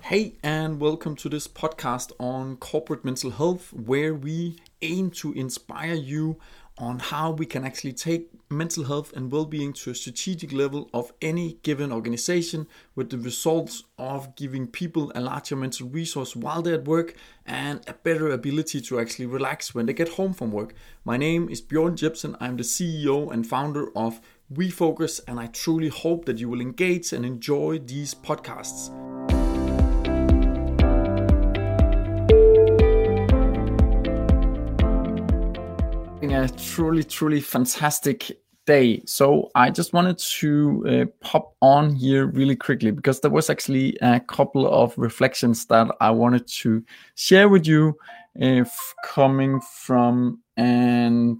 Hey, and welcome to this podcast on corporate mental health, where we aim to inspire you on how we can actually take mental health and well-being to a strategic level of any given organization, with the results of giving people a larger mental resource while they're at work and a better ability to actually relax when they get home from work. My name is Bjorn Jepsen. I'm the CEO and founder of WeFocus, and I truly hope that you will engage and enjoy these podcasts. A truly fantastic day. So I just wanted to pop on here really quickly because there was actually a couple of reflections that I wanted to share with you, coming from a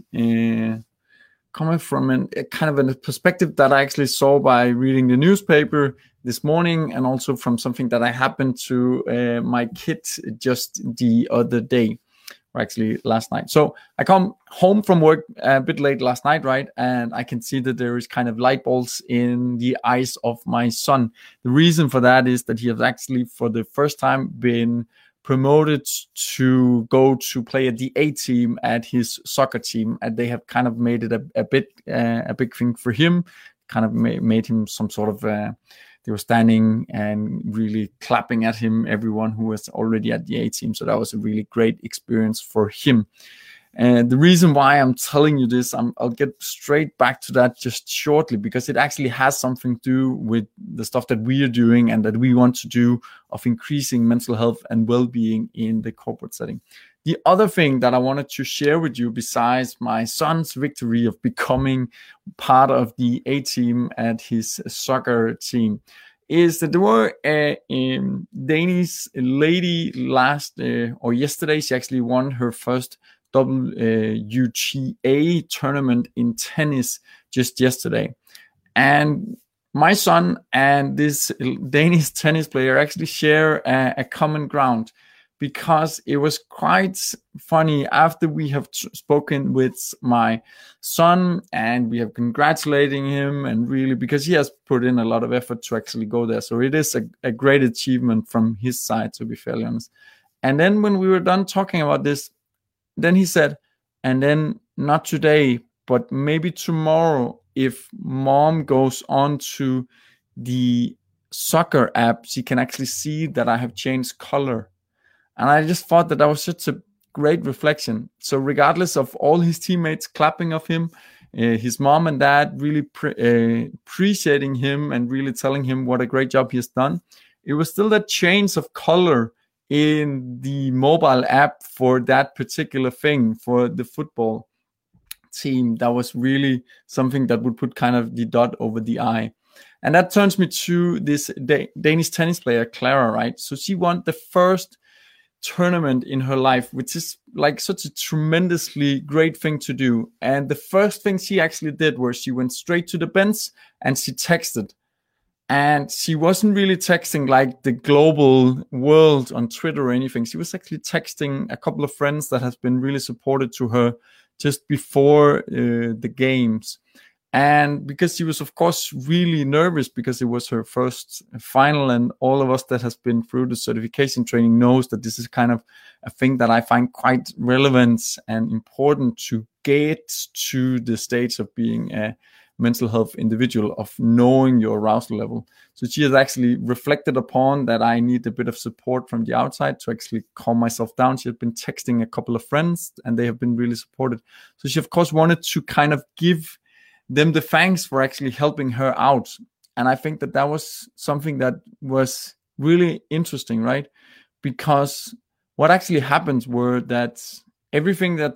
kind of a perspective that I actually saw by reading the newspaper this morning, and also from something that I happened to my kid just the other day. Or actually last night. So I come home from work a bit late last night, right? And I can see that there is kind of light bulbs in the eyes of my son. The reason for that is that he has actually, for the first time, been promoted to go to play at the A team at his soccer team. And they have kind of made it a big thing for him, kind of made him some sort of... They were standing and really clapping at him, everyone who was already at the A team. So that was a really great experience for him. And the reason why I'm telling you this, I'll get straight back to that just shortly, because it actually has something to do with the stuff that we are doing and that we want to do of increasing mental health and well-being in the corporate setting. The other thing that I wanted to share with you, besides my son's victory of becoming part of the A team at his soccer team, is that there were a Danish lady yesterday. She actually won her first WTA tournament in tennis just yesterday. And my son and this Danish tennis player actually share a common ground, because it was quite funny after we have spoken with my son and we have congratulating him, and really because he has put in a lot of effort to actually go there. So it is a great achievement from his side, to be fairly honest. And then when we were done talking about this, then he said, and then not today, but maybe tomorrow, if mom goes on to the soccer app, she can actually see that I have changed color. And I just thought that was such a great reflection. So regardless of all his teammates clapping of him, his mom and dad really appreciating him and really telling him what a great job he has done, it was still that change of color in the mobile app for that particular thing, for the football team. That was really something that would put kind of the dot over the I. And that turns me to this Danish tennis player, Clara, right? So she won the first tournament in her life, which is like such a tremendously great thing to do. And the first thing she actually did was she went straight to the bench and she texted. And she wasn't really texting like the global world on Twitter or anything. She was actually texting a couple of friends that has been really supportive to her just before the games. And because she was, of course, really nervous because it was her first final, and all of us that has been through the certification training knows that this is kind of a thing that I find quite relevant and important to get to the stage of being a mental health individual, of knowing your arousal level. So she has actually reflected upon that I need a bit of support from the outside to actually calm myself down. She had been texting a couple of friends and they have been really supportive. So she, of course, wanted to kind of give them the thanks for actually helping her out. And I think that was something that was really interesting, right? Because what actually happens were that everything that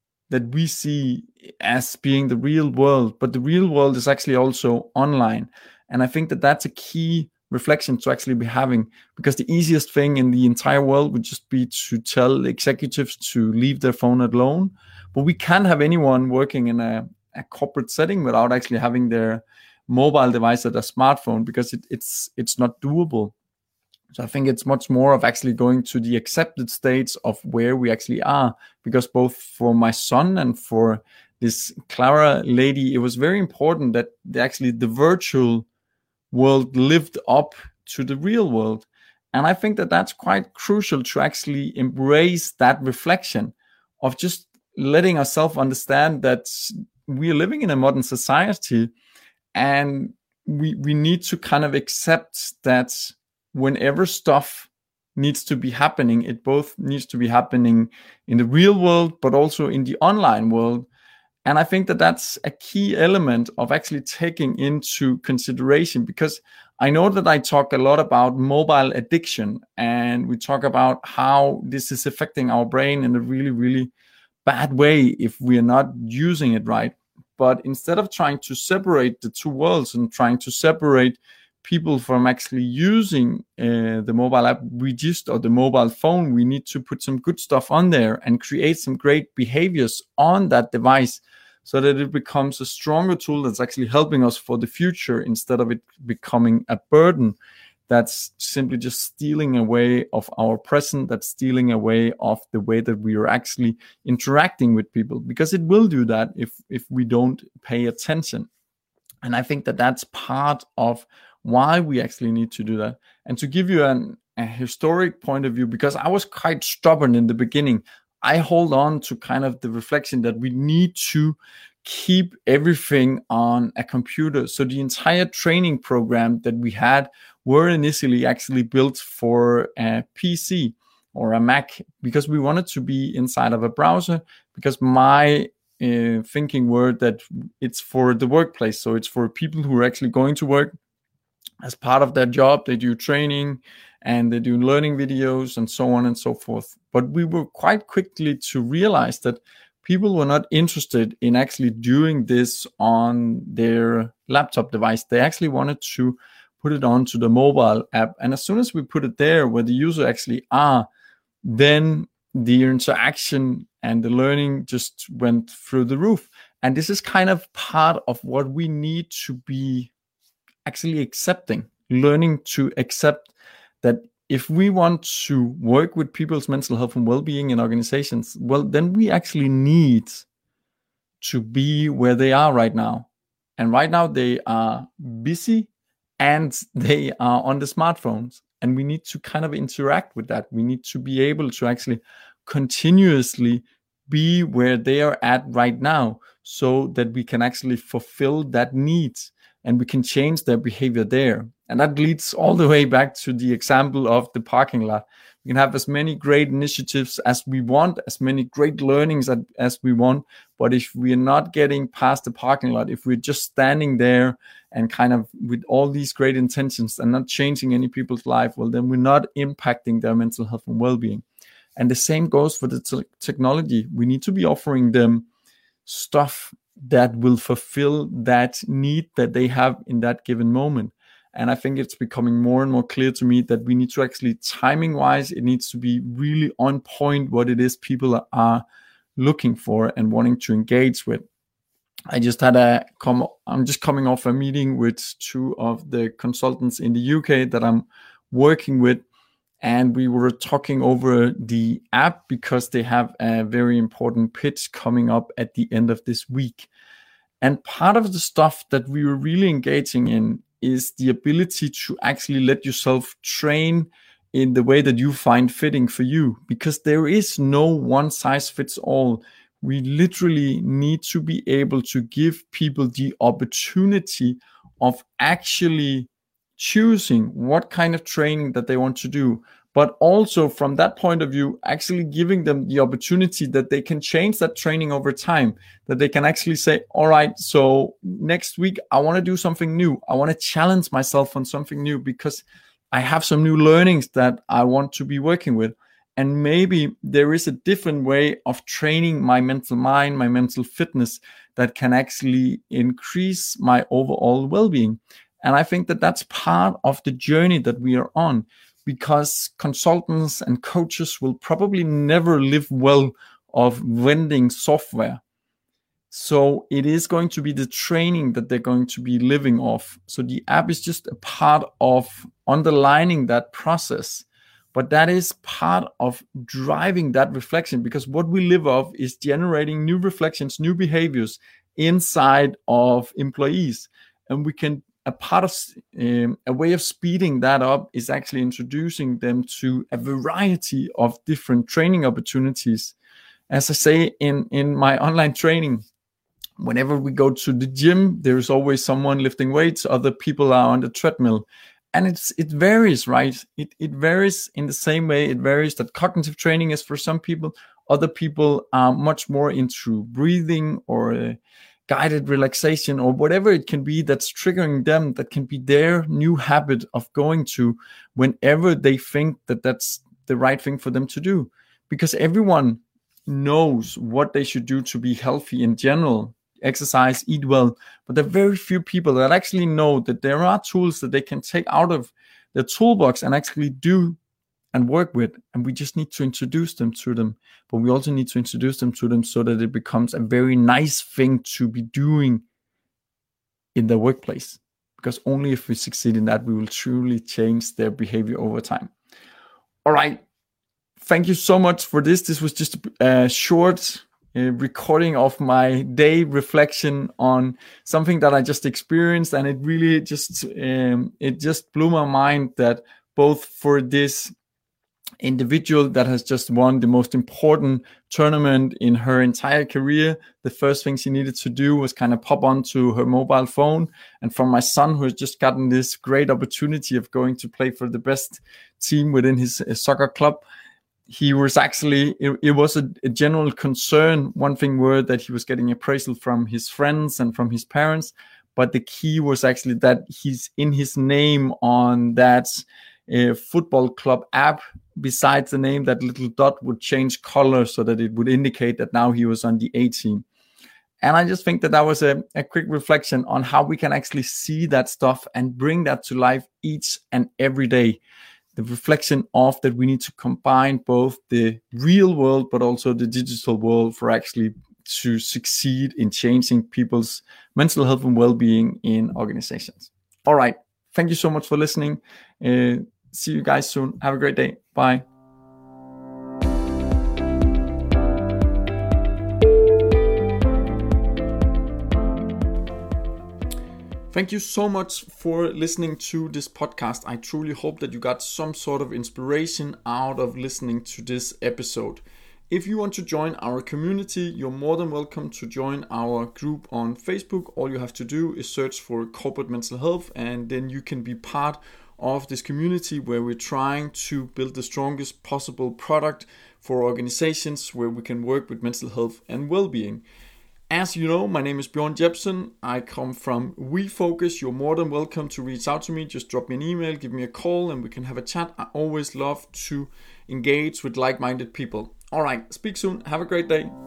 we see as being the real world, but the real world is actually also online. And I think that that's a key reflection to actually be having, because the easiest thing in the entire world would just be to tell executives to leave their phone alone. But we can't have anyone working in a corporate setting without actually having their mobile device at a smartphone, because it's not doable. So I think it's much more of actually going to the accepted states of where we actually are, because both for my son and for this Clara lady, it was very important that the virtual world lived up to the real world. And I think that that's quite crucial to actually embrace that reflection of just letting ourselves understand that we are living in a modern society, and we need to kind of accept that whenever stuff needs to be happening, it both needs to be happening in the real world, but also in the online world. And I think that that's a key element of actually taking into consideration, because I know that I talk a lot about mobile addiction, and we talk about how this is affecting our brain in a really, really bad way if we are not using it right. But instead of trying to separate the two worlds and trying to separate people from actually using the mobile app, or the mobile phone, we need to put some good stuff on there and create some great behaviors on that device, so that it becomes a stronger tool that's actually helping us for the future, instead of it becoming a burden that's simply just stealing away of our present, that's stealing away of the way that we are actually interacting with people, because it will do that if we don't pay attention. And I think that that's part of why we actually need to do that. And to give you a historic point of view, because I was quite stubborn in the beginning, I hold on to kind of the reflection that we need to keep everything on a computer. So the entire training program that we had were initially actually built for a PC or a Mac, because we wanted to be inside of a browser, because my thinking were that it's for the workplace. So it's for people who are actually going to work. As part of their job, they do training and they do learning videos and so on and so forth. But we were quite quickly to realize that people were not interested in actually doing this on their laptop device. They actually wanted to put it onto the mobile app. And as soon as we put it there where the user actually are, then the interaction and the learning just went through the roof. And this is kind of part of what we need to be actually accepting, learning to accept that if we want to work with people's mental health and well-being in organizations, well, then we actually need to be where they are right now. And right now they are busy and they are on the smartphones. And we need to kind of interact with that. We need to be able to actually continuously be where they are at right now, so that we can actually fulfill that need and we can change their behavior there. And that leads all the way back to the example of the parking lot. We can have as many great initiatives as we want, as many great learnings as we want. But if we're not getting past the parking lot, if we're just standing there and kind of with all these great intentions and not changing any people's life, well, then we're not impacting their mental health and well-being. And the same goes for the technology. We need to be offering them stuff that will fulfill that need that they have in that given moment. And I think it's becoming more and more clear to me that we need to actually, timing wise, it needs to be really on point what it is people are looking for and wanting to engage with. I'm just coming off a meeting with two of the consultants in the UK that I'm working with. And we were talking over the app because they have a very important pitch coming up at the end of this week. And part of the stuff that we were really engaging in is the ability to actually let yourself train in the way that you find fitting for you, because there is no one size fits all. We literally need to be able to give people the opportunity of actually choosing what kind of training that they want to do, but also from that point of view, actually giving them the opportunity that they can change that training over time, that they can actually say, all right, so next week, I want to do something new. I want to challenge myself on something new because I have some new learnings that I want to be working with. And maybe there is a different way of training my mental mind, my mental fitness that can actually increase my overall well-being. And I think that that's part of the journey that we are on, because consultants and coaches will probably never live well of vending software. So it is going to be the training that they're going to be living off. So the app is just a part of underlining that process. But that is part of driving that reflection, because what we live off is generating new reflections, new behaviors inside of employees. And we can a part of a way of speeding that up is actually introducing them to a variety of different training opportunities. As I say in my online training, whenever we go to the gym, there's always someone lifting weights, other people are on the treadmill. And it varies, right? It varies in the same way it varies that cognitive training is for some people. Other people are much more into breathing or guided relaxation or whatever it can be that's triggering them, that can be their new habit of going to whenever they think that that's the right thing for them to do. Because everyone knows what they should do to be healthy in general. Exercise, eat well, but there are very few people that actually know that there are tools that they can take out of their toolbox and actually do and work with, and we just need to introduce them to them. But we also need to introduce them to them so that it becomes a very nice thing to be doing in the workplace, because only if we succeed in that, we will truly change their behavior over time. All right, thank you so much for this. This was just a short recording of my day reflection on something that I just experienced, and it really just blew my mind that both for this individual that has just won the most important tournament in her entire career, the first thing she needed to do was kind of pop onto her mobile phone. And for my son, who has just gotten this great opportunity of going to play for the best team within his soccer club, he was actually, it was a general concern. One thing were that he was getting appraisal from his friends and from his parents, but the key was actually that he's in his name on that football club app. Besides the name, that little dot would change color so that it would indicate that now he was on the A team. And I just think that was a quick reflection on how we can actually see that stuff and bring that to life each and every day. The reflection of that we need to combine both the real world but also the digital world for actually to succeed in changing people's mental health and well-being in organizations. All right. Thank you so much for listening. See you guys soon. Have a great day. Bye. Thank you so much for listening to this podcast. I truly hope that you got some sort of inspiration out of listening to this episode. If you want to join our community, you're more than welcome to join our group on Facebook. All you have to do is search for Corporate Mental Health, and then you can be part of this community where we're trying to build the strongest possible product for organizations where we can work with mental health and well-being. As you know, my name is Bjørn Jepsen. I come from WeFocus. You're more than welcome to reach out to me. Just drop me an email, give me a call, and we can have a chat. I always love to engage with like-minded people. All right, speak soon. Have a great day.